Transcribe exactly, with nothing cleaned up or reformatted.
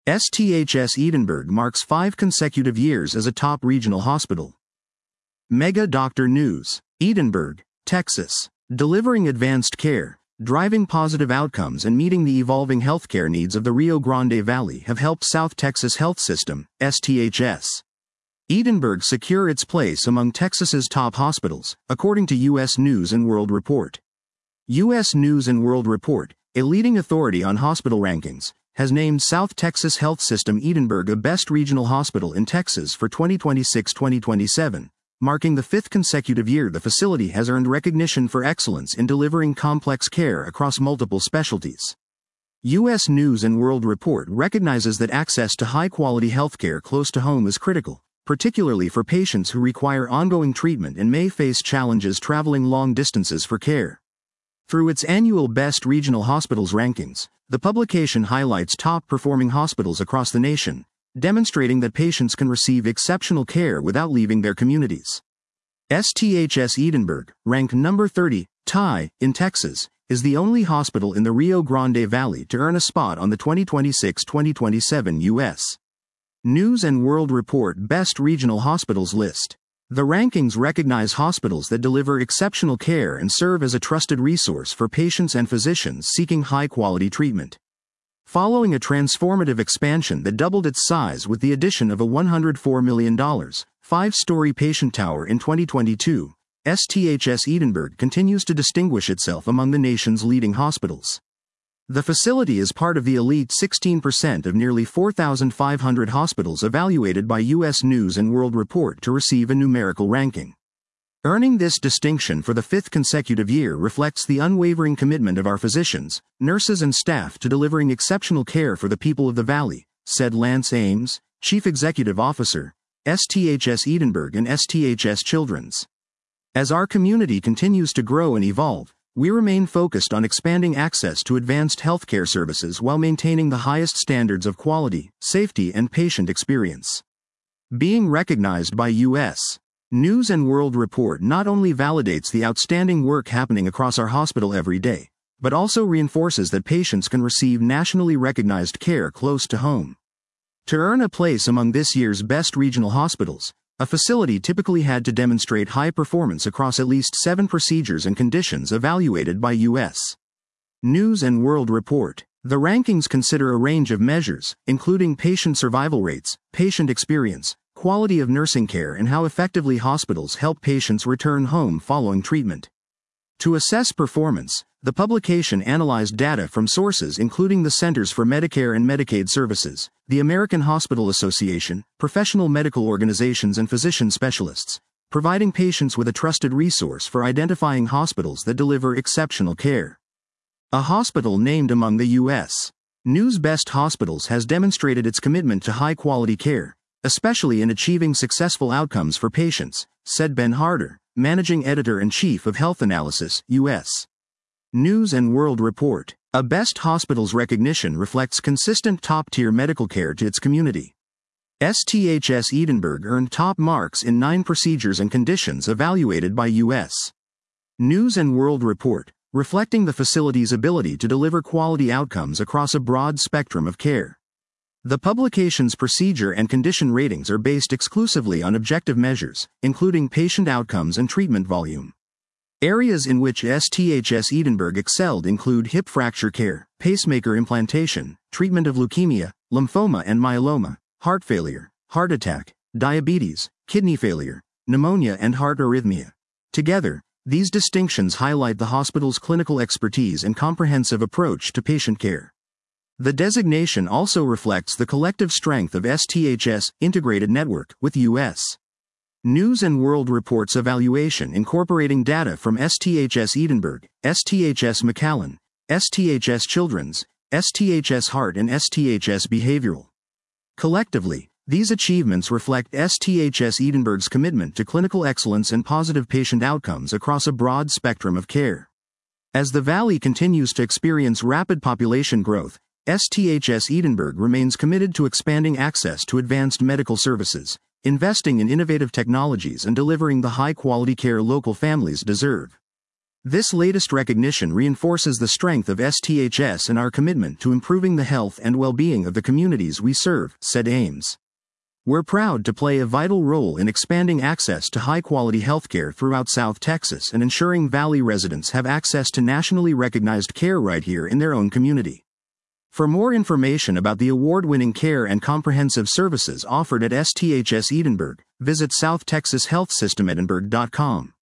S T H S Edinburgh marks five consecutive years as a top regional hospital. Mega Doctor News. Edinburgh, Texas. Delivering advanced care, driving positive outcomes and meeting the evolving healthcare needs of the Rio Grande Valley have helped South Texas Health System, S T H S. Edinburgh secure its place among Texas's top hospitals, according to U S News and World Report. U S News and World Report, a leading authority on hospital rankings, has named South Texas Health System Edinburgh a best regional hospital in Texas for twenty twenty-six to twenty twenty-seven, marking the fifth consecutive year the facility has earned recognition for excellence in delivering complex care across multiple specialties. U S News and World Report recognizes that access to high-quality healthcare close to home is critical, particularly for patients who require ongoing treatment and may face challenges traveling long distances for care. Through its annual Best Regional Hospitals rankings, the publication highlights top-performing hospitals across the nation, demonstrating that patients can receive exceptional care without leaving their communities. S T H S Edinburgh, ranked number thirty, T I, in Texas, is the only hospital in the Rio Grande Valley to earn a spot on the twenty twenty-six to twenty twenty-seven U S News and World Report Best Regional Hospitals list. The rankings recognize hospitals that deliver exceptional care and serve as a trusted resource for patients and physicians seeking high-quality treatment. Following a transformative expansion that doubled its size with the addition of a one hundred four million dollars, five-story patient tower in twenty twenty-two, S T H S Edinburgh continues to distinguish itself among the nation's leading hospitals. The facility is part of the elite sixteen percent of nearly four thousand five hundred hospitals evaluated by U S News and World Report to receive a numerical ranking. Earning this distinction for the fifth consecutive year reflects the unwavering commitment of our physicians, nurses and staff to delivering exceptional care for the people of the Valley, said Lance Ames, Chief Executive Officer, S T H S Edinburgh and S T H S Children's. As our community continues to grow and evolve, we remain focused on expanding access to advanced healthcare services while maintaining the highest standards of quality, safety, and patient experience. Being recognized by U S News and World Report not only validates the outstanding work happening across our hospital every day, but also reinforces that patients can receive nationally recognized care close to home. To earn a place among this year's best regional hospitals, a facility typically had to demonstrate high performance across at least seven procedures and conditions evaluated by U S News and World Report. The rankings consider a range of measures, including patient survival rates, patient experience, quality of nursing care, and how effectively hospitals help patients return home following treatment. To assess performance, the publication analyzed data from sources including the Centers for Medicare and Medicaid Services, the American Hospital Association, professional medical organizations and physician specialists, providing patients with a trusted resource for identifying hospitals that deliver exceptional care. A hospital named among the U S News Best Hospitals has demonstrated its commitment to high-quality care, especially in achieving successful outcomes for patients, said Ben Harder, Managing Editor-in-Chief of Health Analysis, U S News and World Report. A Best Hospitals recognition reflects consistent top-tier medical care to its community. S T H S Edinburgh earned top marks in nine procedures and conditions evaluated by U S News and World Report, reflecting the facility's ability to deliver quality outcomes across a broad spectrum of care. The publication's procedure and condition ratings are based exclusively on objective measures, including patient outcomes and treatment volume. Areas in which S T H S Edinburgh excelled include hip fracture care, pacemaker implantation, treatment of leukemia, lymphoma and myeloma, heart failure, heart attack, diabetes, kidney failure, pneumonia and heart arrhythmia. Together, these distinctions highlight the hospital's clinical expertise and comprehensive approach to patient care. The designation also reflects the collective strength of S T H S integrated network with U S News and World Report's evaluation incorporating data from S T H S Edinburgh, S T H S McAllen, S T H S Children's, S T H S Heart and S T H S Behavioral. Collectively, these achievements reflect S T H S Edinburgh's commitment to clinical excellence and positive patient outcomes across a broad spectrum of care. As the Valley continues to experience rapid population growth, S T H S Edinburgh remains committed to expanding access to advanced medical services, investing in innovative technologies and delivering the high-quality care local families deserve. This latest recognition reinforces the strength of S T H S and our commitment to improving the health and well-being of the communities we serve, said Ames. We're proud to play a vital role in expanding access to high-quality healthcare throughout South Texas and ensuring Valley residents have access to nationally recognized care right here in their own community. For more information about the award-winning care and comprehensive services offered at S T H S Edinburg, visit south texas health system edinburgh dot com.